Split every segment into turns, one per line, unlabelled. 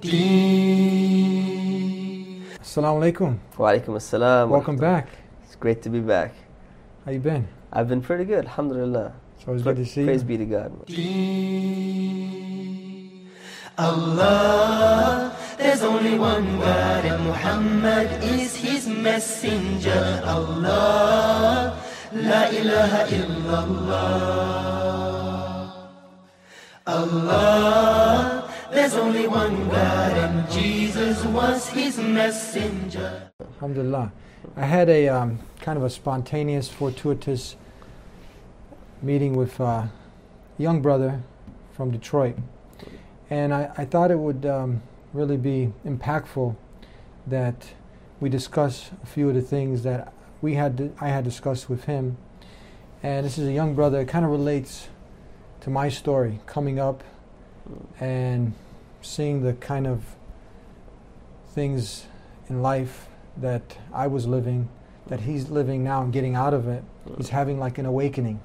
Assalamu alaikum.
Wa alaikum assalam.
Welcome back.
It's great to be back.
How you been?
I've been pretty good, alhamdulillah.
It's always good to see
Praise
you.
be to God.
Allah, there's only one God and Muhammad is his messenger. Allah, la ilaha illallah. Allah, there's only one God and Jesus was his messenger.
Alhamdulillah. I had a kind of a spontaneous, fortuitous meeting with a young brother from Detroit. And I thought it would really be impactful that we discuss a few of the things that I had discussed with him. And this is a young brother. It kind of relates to my story, coming up and seeing the kind of things in life that I was living, that he's living now and getting out of it. He's having like an awakening.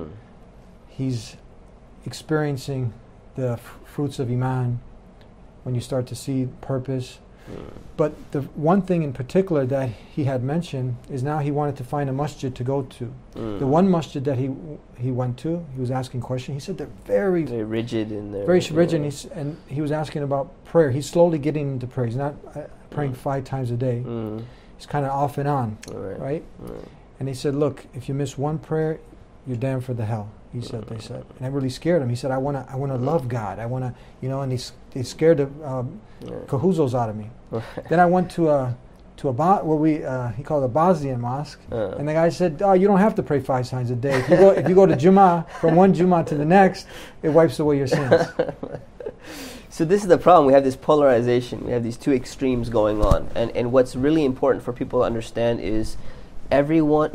He's experiencing the fruits of Iman when you start to see purpose. But the one thing in particular that he had mentioned is now he wanted to find a masjid to go to. The one masjid that he went to, he was asking questions. He said they're very
rigid in there.
Very rigid, and he was asking about prayer. He's slowly getting into prayer. He's not praying 5 times a day. He's kind of off and on, right? And he said, look, if you miss one prayer, you're damned for the hell. They said, and that really scared him. He said, I want to love God. I want to, and he scared the kahuzos out of me. Then I went to he called it a Bosnian mosque, and the guy said, oh, you don't have to pray 5 times a day. If you go to Jummah, from one Jummah to the next, it wipes away your sins.
So this is the problem. We have this polarization. We have these two extremes going on. And what's really important for people to understand is everyone,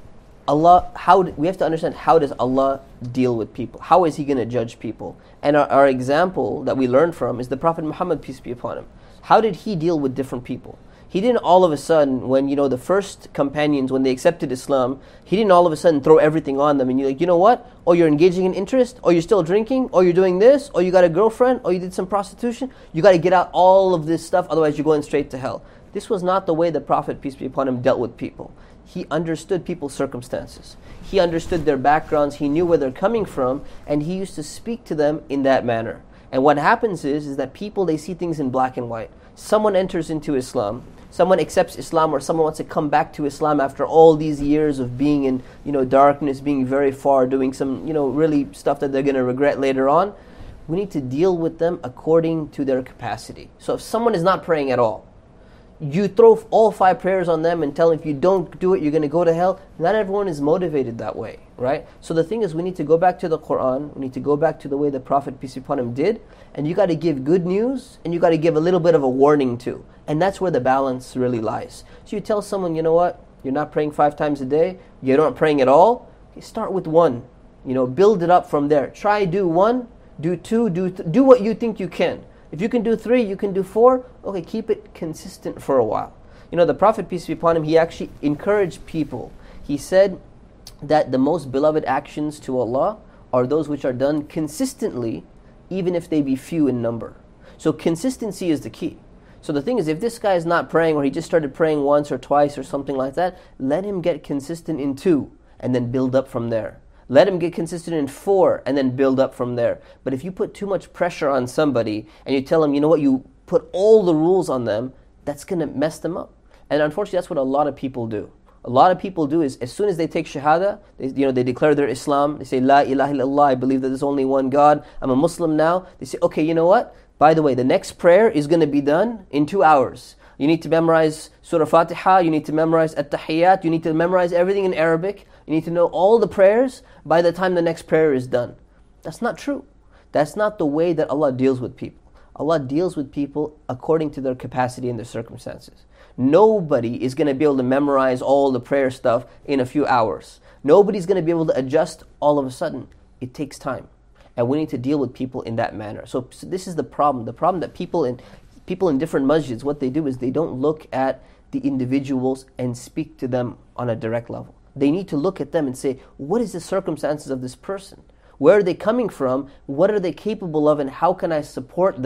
Allah, we have to understand, how does Allah deal with people? How is He going to judge people? And our example that we learn from is the Prophet Muhammad, peace be upon him. How did he deal with different people? He didn't all of a sudden, when the first companions, when they accepted Islam, he didn't all of a sudden throw everything on them and you're like, you know what? Oh, you're engaging in interest? Oh, you're still drinking? Oh, you're doing this? Oh, you got a girlfriend? Oh, you did some prostitution? You got to get out all of this stuff, otherwise you're going straight to hell. This was not the way the Prophet, peace be upon him, dealt with people. He understood people's circumstances. He understood their backgrounds. He knew where they're coming from, and he used to speak to them in that manner. And what happens is that people, they see things in black and white. Someone enters into Islam, someone accepts Islam, or someone wants to come back to Islam after all these years of being in darkness, being very far, doing some really stuff that they're going to regret later on. We need to deal with them according to their capacity. So if someone is not praying at all, you throw all 5 prayers on them and tell them if you don't do it, you're going to go to hell. Not everyone is motivated that way, right? So the thing is, we need to go back to the Quran. We need to go back to the way the Prophet, peace be upon him, did. And you got to give good news, and you got to give a little bit of a warning too. And that's where the balance really lies. So you tell someone, you know what? You're not praying 5 times a day. You're not praying at all. Okay, start with 1. Build it up from there. Try do 1, do 2, do what you think you can. If you can do 3, you can do 4, okay, keep it consistent for a while. The Prophet, peace be upon him, he actually encouraged people. He said that the most beloved actions to Allah are those which are done consistently, even if they be few in number. So consistency is the key. So the thing is, if this guy is not praying, or he just started praying once or twice or something like that, let him get consistent in 2, and then build up from there. Let him get consistent in 4 and then build up from there. But if you put too much pressure on somebody and you tell them, you put all the rules on them, that's going to mess them up. And unfortunately, that's what a lot of people do. A lot of people do is, as soon as they take shahada, they declare their Islam, they say, La ilaha illallah, I believe that there's only one God, I'm a Muslim now. They say, okay, you know what? By the way, the next prayer is going to be done in 2 hours. You need to memorize Surah Fatiha, you need to memorize At-Tahiyyat, you need to memorize everything in Arabic, you need to know all the prayers by the time the next prayer is done. That's not true. That's not the way that Allah deals with people. Allah deals with people according to their capacity and their circumstances. Nobody is going to be able to memorize all the prayer stuff in a few hours. Nobody's going to be able to adjust all of a sudden. It takes time. And we need to deal with people in that manner. So this is the problem. The problem that people in different masjids, what they do is they don't look at the individuals and speak to them on a direct level. They need to look at them and say, what is the circumstances of this person? Where are they coming from? What are they capable of? And how can I support them?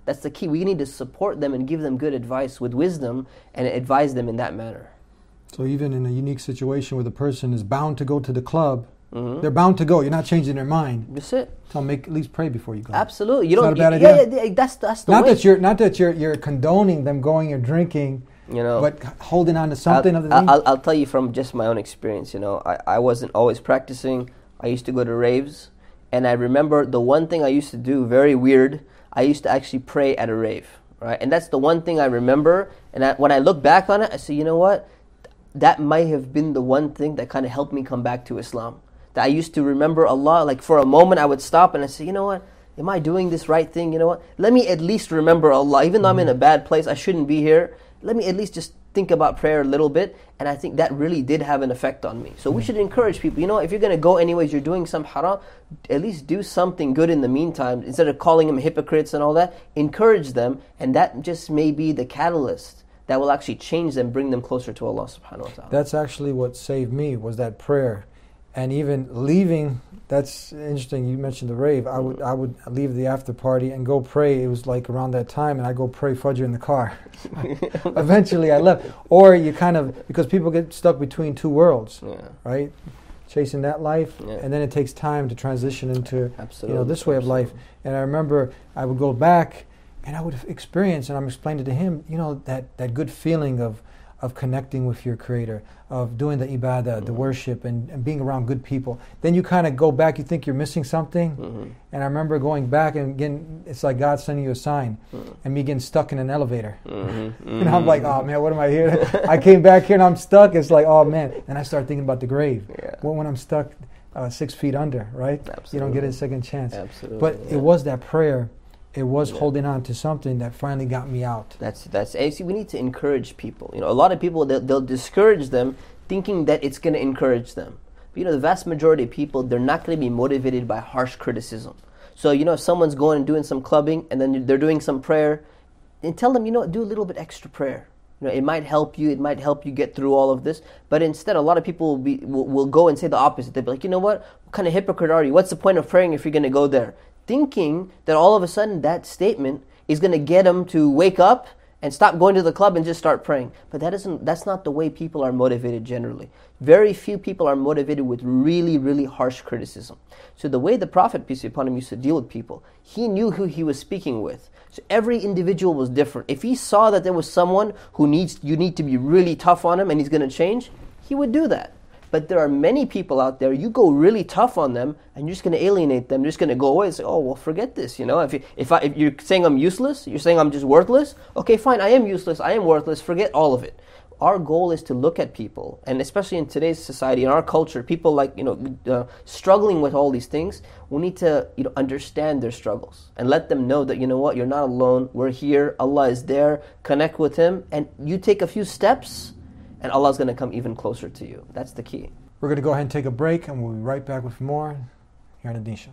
That's the key. We need to support them and give them good advice with wisdom and advise them in that manner.
So even in a unique situation where the person is bound to go to the club,
Mm-hmm.
they're bound to go. You're not changing their mind.
That's it.
Tell them at least pray before you go.
Absolutely. You
It's
don't.
not a bad idea.
Yeah, that's the way.
Not that you're condoning them going or drinking,
You know,
but holding on to something of the thing.
I'll tell you from just my own experience. You know, I wasn't always practicing. I used to go to raves, and I remember the one thing I used to do, very weird. I used to actually pray at a rave, right? And that's the one thing I remember. And when I look back on it, I say, you know what? That might have been the one thing that kind of helped me come back to Islam. That I used to remember Allah. Like for a moment, I would stop and I say, you know what? Am I doing this right thing? You know what? Let me at least remember Allah. Even though I'm in a bad place, I shouldn't be here. Let me at least just think about prayer a little bit. And I think that really did have an effect on me. So we should encourage people, you know, if you're going to go anyways, you're doing some haram, at least do something good in the meantime. Instead of calling them hypocrites and all that, encourage them. And that just may be the catalyst that will actually change them, bring them closer to Allah subhanahu wa ta'ala.
That's actually what saved me, was that prayer. And even leaving, that's interesting, you mentioned the rave. I would leave the after party and go pray. It was like around that time, and I go pray Fajr in the car. Eventually I left. Or you kind of, because people get stuck between two worlds, right? Chasing that life, and then it takes time to transition into this way of life. And I remember I would go back and I would experience, and I'm explaining to him, you know, that good feeling of connecting with your Creator, of doing the ibadah, the worship, and being around good people. Then you kind of go back, you think you're missing something. And I remember going back and again, it's like God sending you a sign, and me getting stuck in an elevator. And I'm like, oh man, what am I here? I came back here and I'm stuck. It's like, oh man. And I start thinking about the grave. Well, when I'm stuck 6 feet under, right?
Absolutely.
You don't get a second chance.
Absolutely.
But it was that prayer. It was holding on to something that finally got me out.
See, we need to encourage people. You know, a lot of people, they'll discourage them thinking that it's going to encourage them. But, you know, the vast majority of people, they're not going to be motivated by harsh criticism. So, you know, if someone's going and doing some clubbing and then they're doing some prayer, then tell them, you know, do a little bit extra prayer. You know, it might help you. It might help you get through all of this. But instead, a lot of people will go and say the opposite. They'll be like, you know what kind of hypocrite are you? What's the point of praying if you're going to go there? Thinking that all of a sudden that statement is going to get them to wake up and stop going to the club and just start praying. But that's not the way people are motivated generally. Very few people are motivated with really, really harsh criticism. So the way the Prophet, peace be upon him, used to deal with people, he knew who he was speaking with. So every individual was different. If he saw that there was someone you need to be really tough on him and he's going to change, he would do that. But there are many people out there, you go really tough on them and you're just going to alienate them. You're just going to go away and say, oh, well, forget this. You know, if you're saying I'm useless, you're saying I'm just worthless, okay, fine, I am useless, I am worthless, forget all of it. Our goal is to look at people, and especially in today's society, in our culture, people like, struggling with all these things, we need to, understand their struggles and let them know that, you know what, you're not alone, we're here, Allah is there, connect with Him, and you take a few steps, and Allah's going to come even closer to you. That's the key.
We're going to go ahead and take a break, and we'll be right back with more here on the Deen Show.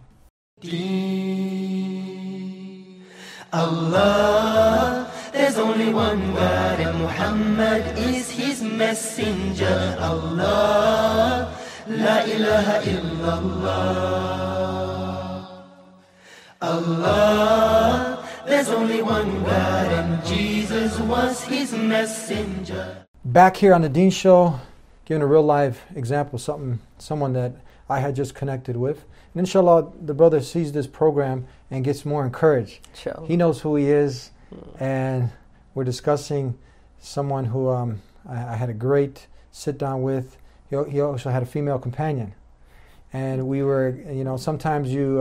Allah, there's only one God, and Muhammad is His messenger. Allah, la ilaha illallah. Allah, there's only one God, and Jesus was His messenger.
Back here on the Deen Show, giving a real live example, someone that I had just connected with. And inshallah, the brother sees this program and gets more encouraged.
Inshallah.
He knows who he is, and we're discussing someone who I had a great sit down with. He also had a female companion. And we were, sometimes you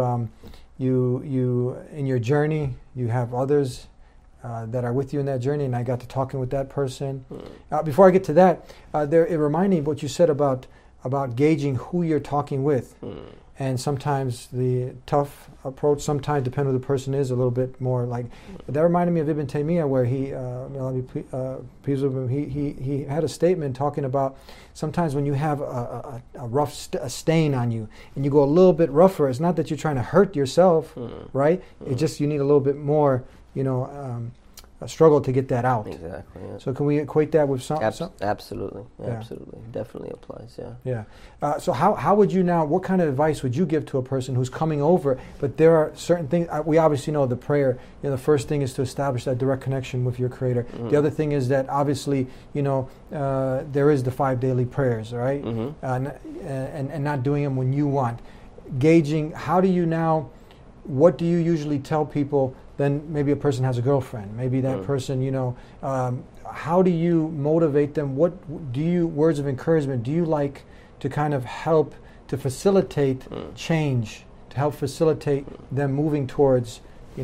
in your journey, you have others that are with you in that journey, and I got to talking with that person. Before I get to that, it reminded me of what you said about gauging who you're talking with. And sometimes the tough approach, sometimes depending on who the person is, a little bit more like. That reminded me of Ibn Taymiyyah, where he had a statement talking about sometimes when you have a rough stain on you and you go a little bit rougher, it's not that you're trying to hurt yourself, right? It's just you need a little bit more, struggle to get that out.
Exactly. Yeah.
So can we equate that with some?
Absolutely.
Yeah.
Absolutely. Definitely applies. Yeah.
Yeah. So how would you now? What kind of advice would you give to a person who's coming over? But there are certain things. We obviously know the prayer. The first thing is to establish that direct connection with your Creator. Mm-hmm. The other thing is that obviously there is the 5 daily prayers, right?
Mm-hmm.
And not doing them when you want. Gauging. How do you now? What do you usually tell people? Then maybe a person has a girlfriend. Maybe that person, how do you motivate them? What do you, words of encouragement, do you like to kind of help to facilitate change, to help facilitate them moving towards,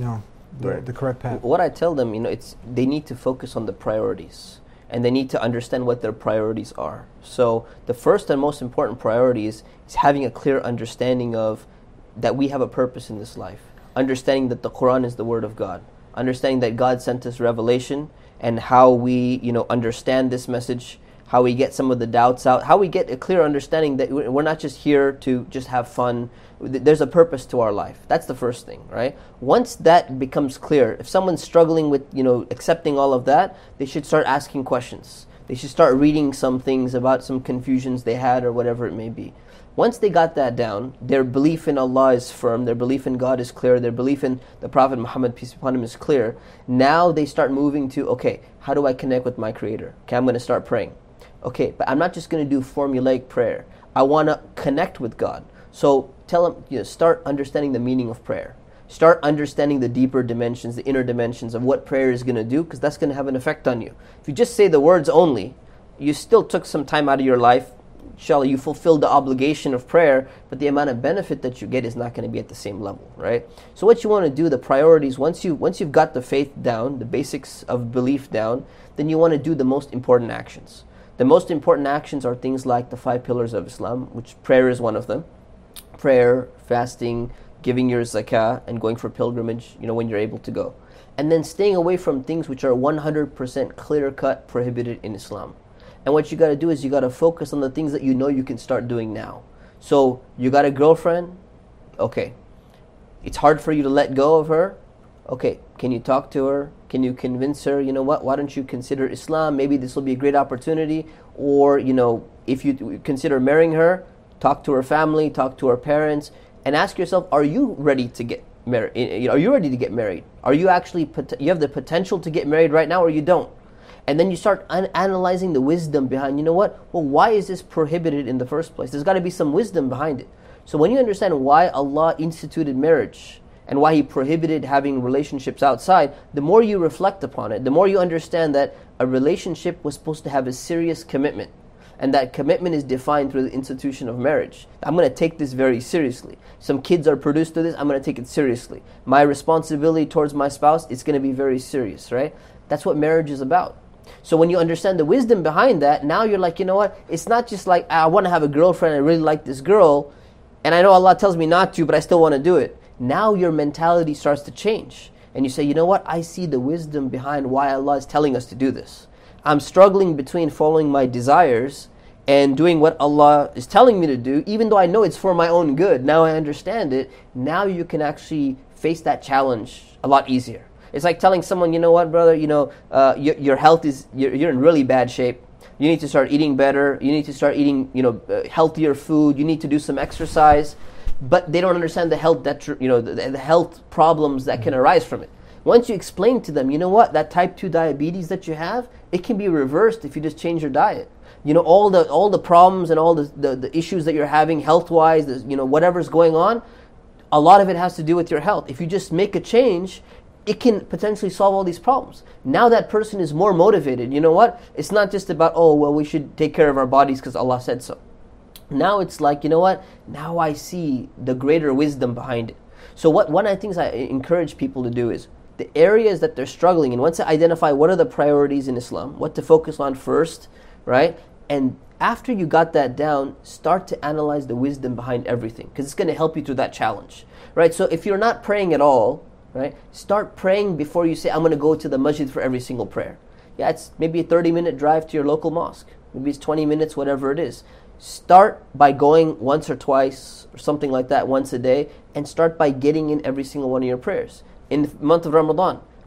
the correct path?
What I tell them, it's they need to focus on the priorities. And they need to understand what their priorities are. So the first and most important priority is having a clear understanding of that we have a purpose in this life. Understanding that the Quran is the word of God, understanding that God sent us revelation, and how we, understand this message, how we get some of the doubts out, how we get a clear understanding that we're not just here to just have fun. There's a purpose to our life. That's the first thing, right? Once that becomes clear, if someone's struggling with, accepting all of that, they should start asking questions. They should start reading some things about some confusions they had or whatever it may be. Once they got that down, their belief in Allah is firm, their belief in God is clear, their belief in the Prophet Muhammad, peace be upon him, is clear. Now they start moving to, okay, how do I connect with my Creator? Okay, I'm going to start praying. Okay, but I'm not just going to do formulaic prayer. I want to connect with God. So tell them, start understanding the meaning of prayer. Start understanding the deeper dimensions, the inner dimensions of what prayer is going to do, because that's going to have an effect on you. If you just say the words only, you still took some time out of your life. Inshallah, you fulfill the obligation of prayer, but the amount of benefit that you get is not going to be at the same level, right? So what you want to do, the priorities, once you've got the faith down, the basics of belief down, then you want to do the most important actions. The most important actions are things like the 5 pillars of Islam, which prayer is one of them. Prayer, fasting, giving your zakah, and going for pilgrimage, when you're able to go. And then staying away from things which are 100% clear-cut prohibited in Islam. And what you got to do is you got to focus on the things that you can start doing now. So you got a girlfriend, okay. It's hard for you to let go of her. Okay, can you talk to her? Can you convince her, why don't you consider Islam? Maybe this will be a great opportunity. Or, if you consider marrying her, talk to her family, talk to her parents, and ask yourself, are you ready to get married? Are you ready to get married? Are you actually, you have the potential to get married right now, or you don't? And then you start analyzing the wisdom behind, why is this prohibited in the first place? There's got to be some wisdom behind it. So when you understand why Allah instituted marriage and why He prohibited having relationships outside, the more you reflect upon it, the more you understand that a relationship was supposed to have a serious commitment. And that commitment is defined through the institution of marriage. I'm going to take this very seriously. Some kids are produced to this, I'm going to take it seriously. My responsibility towards my spouse, it's going to be very serious, right? That's what marriage is about. So when you understand the wisdom behind that, now you're like, it's not just like, I want to have a girlfriend, I really like this girl, and I know Allah tells me not to, but I still want to do it. Now your mentality starts to change. And you say, I see the wisdom behind why Allah is telling us to do this. I'm struggling between following my desires and doing what Allah is telling me to do, even though I know it's for my own good. Now I understand it. Now you can actually face that challenge a lot easier. It's like telling someone, brother, your health is, you're in really bad shape. You need to start eating better. You need to start eating, healthier food. You need to do some exercise. But they don't understand the health the health problems that can arise from it. Once you explain to them, that type 2 diabetes that you have, it can be reversed if you just change your diet. All the problems and all the issues that you're having health-wise, whatever's going on, a lot of it has to do with your health. If you just make a change, it can potentially solve all these problems. Now that person is more motivated. It's not just about, we should take care of our bodies because Allah said so. Now it's like, now I see the greater wisdom behind it. So one of the things I encourage people to do is, the areas that they're struggling in, once they identify what are the priorities in Islam, what to focus on first, right? And after you got that down, start to analyze the wisdom behind everything, because it's going to help you through that challenge, right? So if you're not praying at all, right, start praying before you say, I'm going to go to the masjid for every single prayer. Yeah, it's maybe a 30-minute drive to your local mosque. Maybe it's 20 minutes, whatever it is. Start by going once or twice or something like that, once a day, and start by getting in every single one of your prayers. In the month of Ramadan,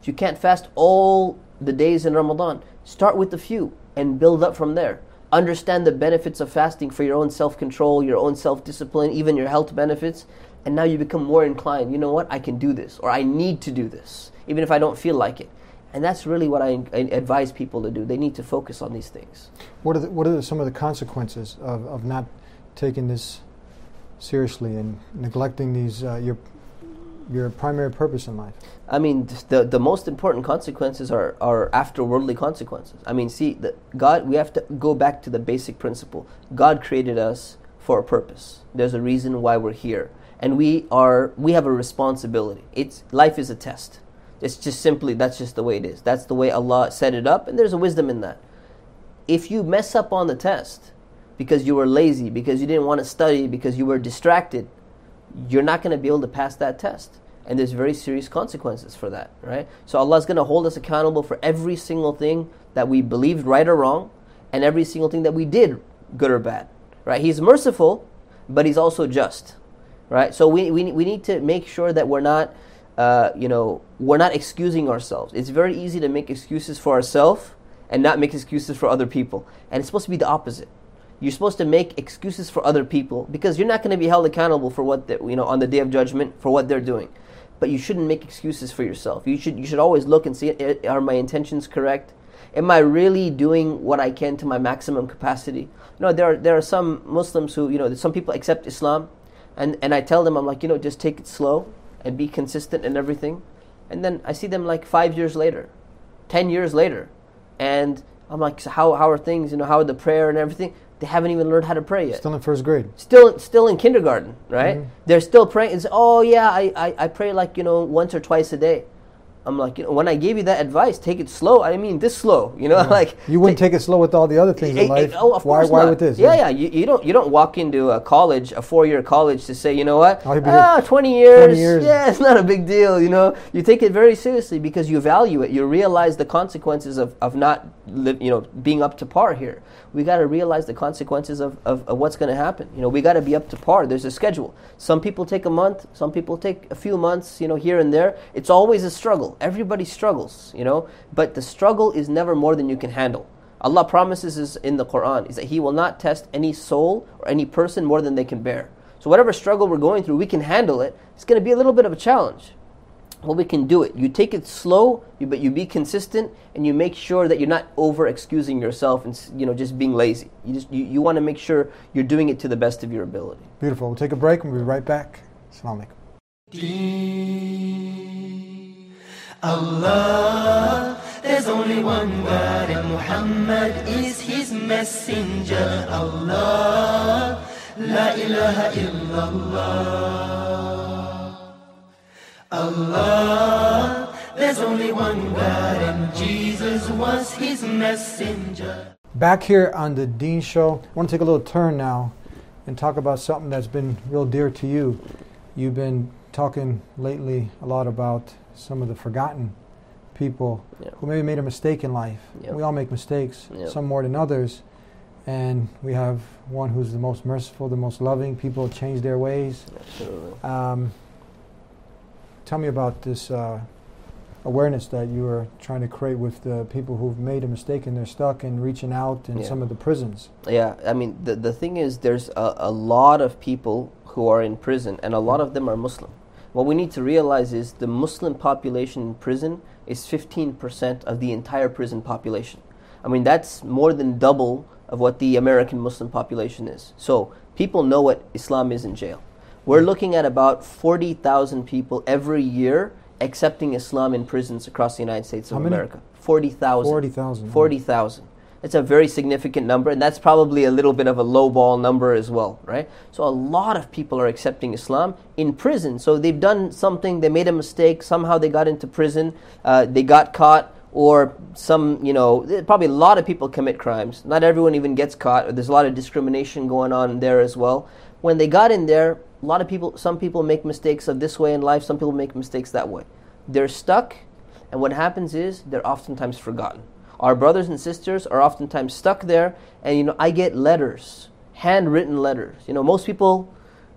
You can't fast all the days in Ramadan. Start with a few and build up from there. Understand the benefits of fasting for your own self-control, your own self-discipline, even your health benefits. And now you become more inclined, you know what, I can do this, or I need to do this, even if I don't feel like it. And that's really what I advise people to do. They need to focus on these things.
What are some of the consequences of not taking this seriously and neglecting these your primary purpose in life?
I mean, the most important consequences are after-worldly consequences. I mean, see, God, we have to go back to the basic principle. God created us for a purpose. There's a reason why we're here. And we have a responsibility. Life is a test. It's just simply, that's just the way it is. That's the way Allah set it up, and there's a wisdom in that. If you mess up on the test because you were lazy, because you didn't want to study, because you were distracted, you're not going to be able to pass that test. And there's very serious consequences for that, right? So Allah's going to hold us accountable for every single thing that we believed right or wrong, and every single thing that we did, good or bad, right? He's merciful, but He's also just, right? So we need to make sure that we're not excusing ourselves. It's very easy to make excuses for ourselves and not make excuses for other people. And it's supposed to be the opposite. You're supposed to make excuses for other people because you're not going to be held accountable for what on the Day of Judgment for what they're doing. But you shouldn't make excuses for yourself. You should always look and see, are my intentions correct? Am I really doing what I can to my maximum capacity? There are some Muslims who, some people accept Islam, and I tell them, I'm like, just take it slow and be consistent in everything. And then I see them like 5 years later, 10 years later, and I'm like, so how are things? How are the prayer and everything? They haven't even learned how to pray yet.
Still in first grade.
Still in kindergarten, right?
Mm-hmm.
They're still praying. It's, I pray like, once or twice a day. I'm like, when I gave you that advice, take it slow. I mean, this slow, like
you wouldn't take it slow with all the other things in life.
Oh, of course
why
not.
with this?
Yeah. You don't walk into a college, a 4-year college, to say, 20
years.
Yeah, it's not a big deal. You take it very seriously because you value it. You realize the consequences of not, being up to par here. We got to realize the consequences of what's going to happen. We got to be up to par. There's a schedule. Some people take a month. Some people take a few months. Here and there. It's always a struggle. Everybody struggles, but the struggle is never more than you can handle. Allah promises us in the Quran is that He will not test any soul or any person more than they can bear. So whatever struggle we're going through, we can handle it. It's going to be a little bit of a challenge. Well, we can do it. You take it slow, but you be consistent, and you make sure that you're not over-excusing yourself and just being lazy. You want to make sure you're doing it to the best of your ability.
Beautiful. We'll take a break and we'll be right back. Assalamu alaikum.
Allah, there's only one God and Muhammad is His messenger. Allah, la ilaha illallah. Allah, there's only one God and Jesus was His messenger.
Back here on the Deen Show, I want to take a little turn now and talk about something that's been real dear to you. You've been talking lately a lot about some of the forgotten people who maybe made a mistake in life. We all make mistakes, some more than others. And we have one who's the most merciful, the most loving. People change their ways.
Absolutely.
Tell me about this awareness that you are trying to create with the people who've made a mistake and they're stuck and reaching out in some of the prisons.
Yeah, I mean, the thing is there's a lot of people who are in prison, and a lot of them are Muslim. What we need to realize is the Muslim population in prison is 15% of the entire prison population. I mean, that's more than double of what the American Muslim population is. So people know what Islam is in jail. We're looking at about 40,000 people every year accepting Islam in prisons across the United States of America. 40,000.
40,000.
40,000. It's a very significant number, and that's probably a little bit of a lowball number as well, right? So a lot of people are accepting Islam in prison. So they've done something, they made a mistake, somehow they got into prison, they got caught, or probably a lot of people commit crimes. Not everyone even gets caught. There's a lot of discrimination going on there as well. When they got in there, some people make mistakes of this way in life, some people make mistakes that way. They're stuck, and what happens is they're oftentimes forgotten. Our brothers and sisters are oftentimes stuck there, and I get letters, handwritten letters. Most people,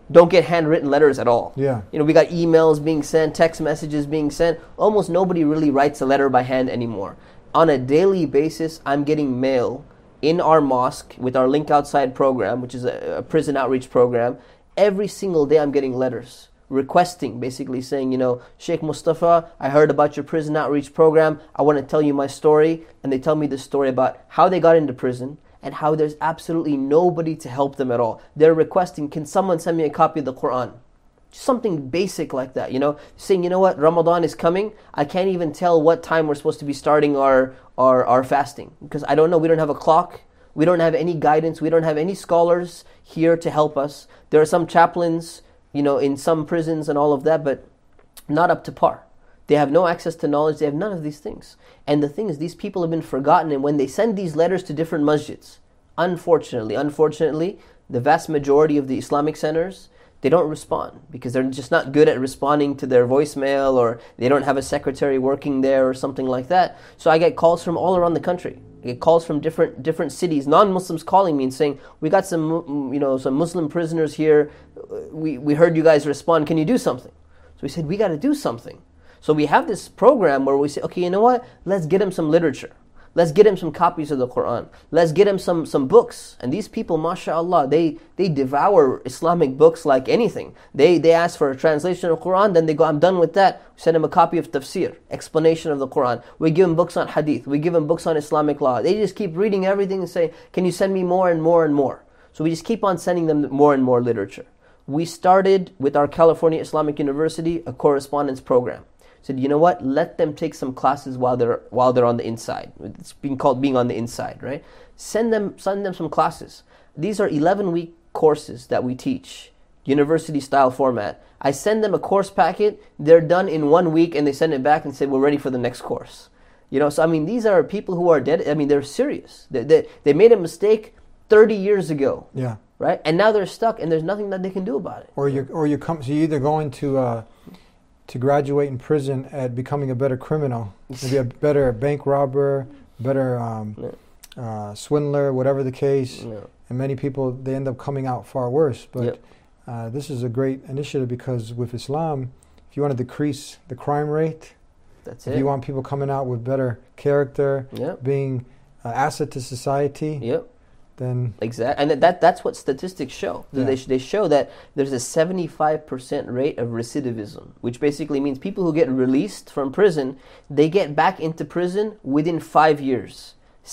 don't get handwritten letters at all.
Yeah.
We got emails being sent, text messages being sent. Almost nobody really writes a letter by hand anymore. On a daily basis, I'm getting mail in our mosque with our Link Outside program, which is a prison outreach program. Every single day I'm getting letters requesting, basically saying, Sheikh Mustafa, I heard about your prison outreach program. I want to tell you my story. And they tell me the story about how they got into prison and how there's absolutely nobody to help them at all. They're requesting, can someone send me a copy of the Quran? Just something basic like that, saying, you know what, Ramadan is coming. I can't even tell what time we're supposed to be starting our fasting because I don't know. We don't have a clock. We don't have any guidance. We don't have any scholars here to help us. There are some chaplains, in some prisons and all of that, but not up to par. They have no access to knowledge. They have none of these things. And the thing is, these people have been forgotten. And when they send these letters to different masjids, unfortunately, the vast majority of the Islamic centers, they don't respond because they're just not good at responding to their voicemail, or they don't have a secretary working there or something like that. So I get calls from all around the country. I get calls from different cities, non-Muslims calling me and saying, we got some Muslim prisoners here. We heard you guys respond. Can you do something? So we said, we got to do something. So we have this program where we say, okay, you know what? Let's get him some literature. Let's get him some copies of the Quran. Let's get him some books. And these people, mashallah, they devour Islamic books like anything. They ask for a translation of Quran, then they go, I'm done with that. We send them a copy of tafsir, explanation of the Quran. We give them books on hadith. We give them books on Islamic law. They just keep reading everything and say, can you send me more and more and more? So we just keep on sending them more and more literature. We started with our California Islamic University a correspondence program. Said, you know what? Let them take some classes while they're on the inside. It's being called being on the inside, right? Send them some classes. These are 11-week courses that we teach, university style format. I send them a course packet. They're done in 1 week, and they send it back and say, we're ready for the next course. So these are people who are dead. They're serious. They made a mistake 30 years ago.
Yeah.
Right, and now they're stuck, and there's nothing that they can do about it.
So you're either going to graduate in prison at becoming a better criminal, maybe a better bank robber, better swindler, whatever the case. Yeah. And many people, they end up coming out far worse. But this is a great initiative because with Islam, if you want to decrease the crime rate, if you want people coming out with better character, being an asset to society, then
exactly, and that's what statistics show. Yeah. They show that there's a 75% rate of recidivism, which basically means people who get released from prison, they get back into prison within 5 years.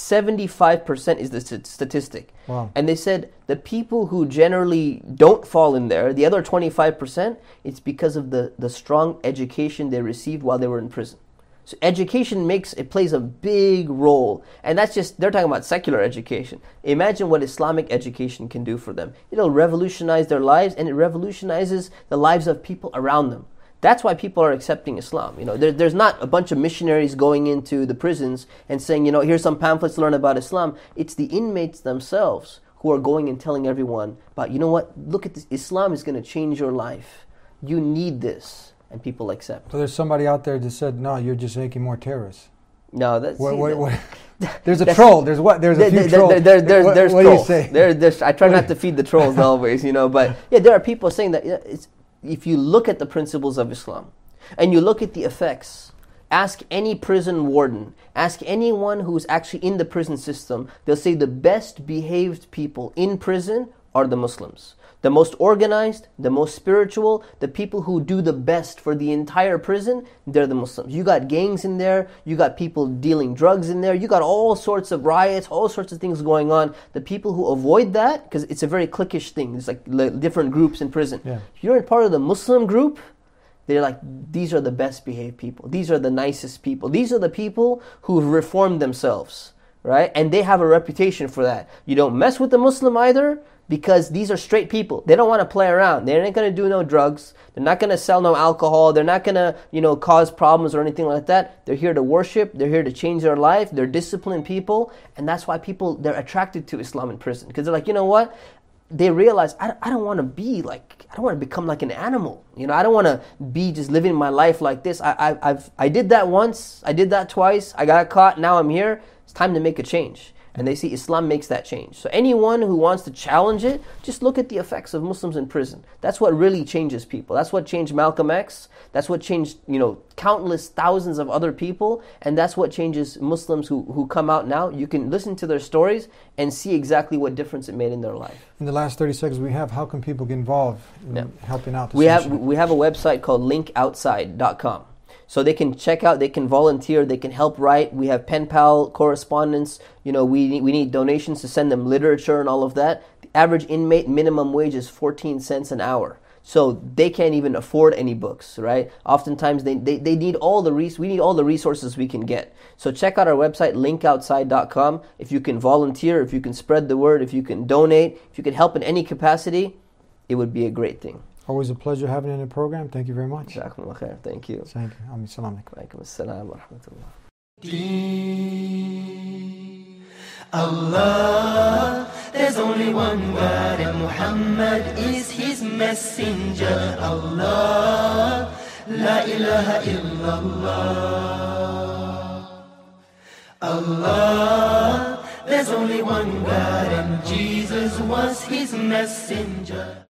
75% is the statistic.
Wow.
And they said the people who generally don't fall in there, the other 25%, it's because of the strong education they received while they were in prison. So education plays a big role. And that's they're talking about secular education. Imagine what Islamic education can do for them. It'll revolutionize their lives, and it revolutionizes the lives of people around them. That's why people are accepting Islam. There's not a bunch of missionaries going into the prisons and saying, here's some pamphlets to learn about Islam. It's the inmates themselves who are going and telling everyone about, look at this. Islam is going to change your life. You need this. And people accept.
So there's somebody out there that said, no, you're just making more terrorists.
No, that's...
There's a troll. There's a few trolls.
There's
what
trolls.
do you say?
I try not to feed the trolls always, but there are people saying that if you look at the principles of Islam and you look at the effects, ask any prison warden, ask anyone who's actually in the prison system, they'll say the best behaved people in prison are the Muslims. The most organized, the most spiritual, the people who do the best for the entire prison, they're the Muslims. You got gangs in there, you got people dealing drugs in there, you got all sorts of riots, all sorts of things going on. The people who avoid that, because it's a very cliquish thing, there's like different groups in prison.
Yeah.
If you're part of the Muslim group, they're like, these are the best behaved people. These are the nicest people. These are the people who've reformed themselves, right? And they have a reputation for that. You don't mess with the Muslim either, because these are straight people. They don't want to play around. They're not going to do no drugs. They're not going to sell no alcohol. They're not going to, cause problems or anything like that. They're here to worship. They're here to change their life. They're disciplined people. And that's why they're attracted to Islam in prison. Because they're like, you know what? They realize, I don't want to become like an animal. I don't want to be just living my life like this. I did that once. I did that twice. I got caught. Now I'm here. It's time to make a change. And they see Islam makes that change. So anyone who wants to challenge it, just look at the effects of Muslims in prison. That's what really changes people. That's what changed Malcolm X. That's what changed, countless thousands of other people. And that's what changes Muslims who come out now. You can listen to their stories and see exactly what difference it made in their life.
In the last 30 seconds we have, how can people get involved in helping out the
We
solution?
have a website called linkoutside.com. So they can check out, they can volunteer, they can help write. We have pen pal correspondence. We need donations to send them literature and all of that. The average inmate minimum wage is 14 cents an hour. So they can't even afford any books, right? Oftentimes they need we need all the resources we can get. So check out our website, linkoutside.com. If you can volunteer, if you can spread the word, if you can donate, if you can help in any capacity, it would be a great thing.
Always a pleasure having you in the program. Thank you very much.
Jazakumullah khair. Thank you.
Thank you. Assalamu alaikum.
Alaikum assalam wa rahmatullah.
Allah, there's only one God and Muhammad is his messenger. Allah, la ilaha illallah. Allah, there's only one God and Jesus was his messenger.